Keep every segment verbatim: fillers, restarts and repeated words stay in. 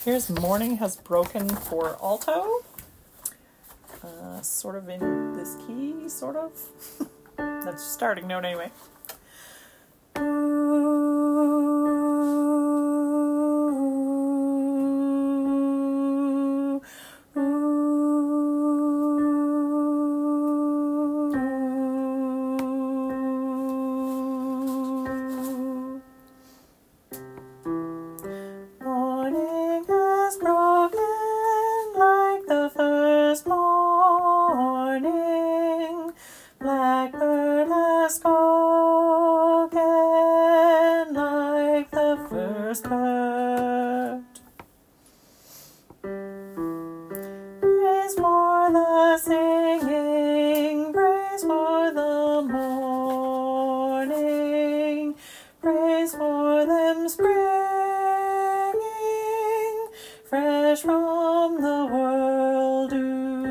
Here's Morning Has Broken for alto. Uh, sort of in this key, sort of. That's starting note anyway. Morning has broken like the first morning. Blackbird has spoken like the first bird. Praise for the singing, praise for the morning, praise for them springing fresh from the world dew.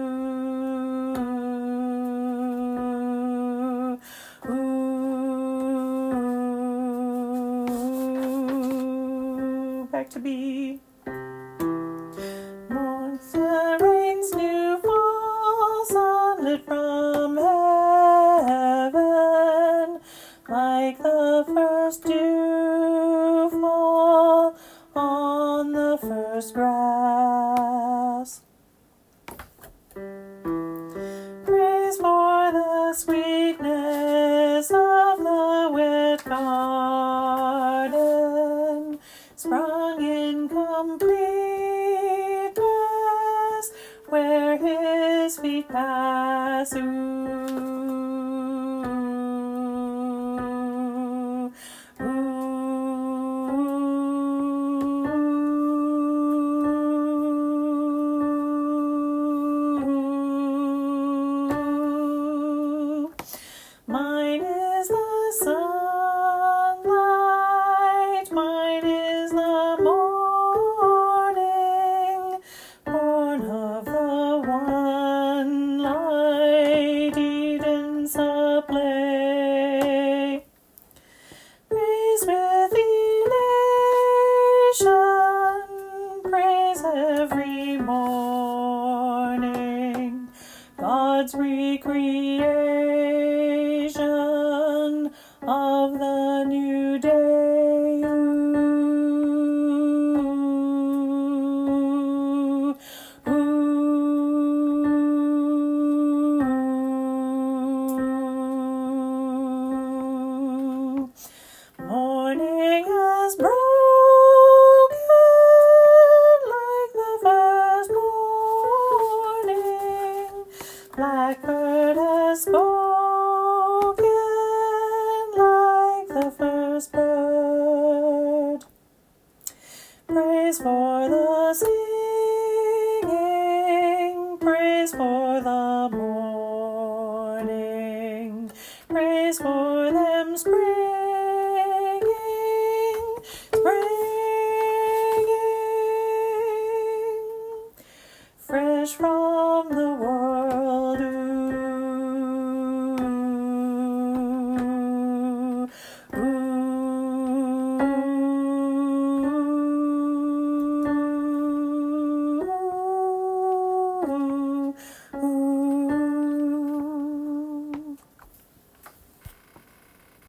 Ooh, back to B. Once the rain's new fall, sunlit from heaven, like the first dew fall on the first grass. Praise for the sweetness of the wet garden, sprung in completeness where his feet pass. Ooh, ooh. Mine is the sunlight, mine is the morning, born of the one light, Eden's supply. Praise with elation, praise every morning, God's recreation of the new day. Ooh, ooh. Morning has broken like the first morning. Blackbird has spoken like the first bird. Praise for the sea.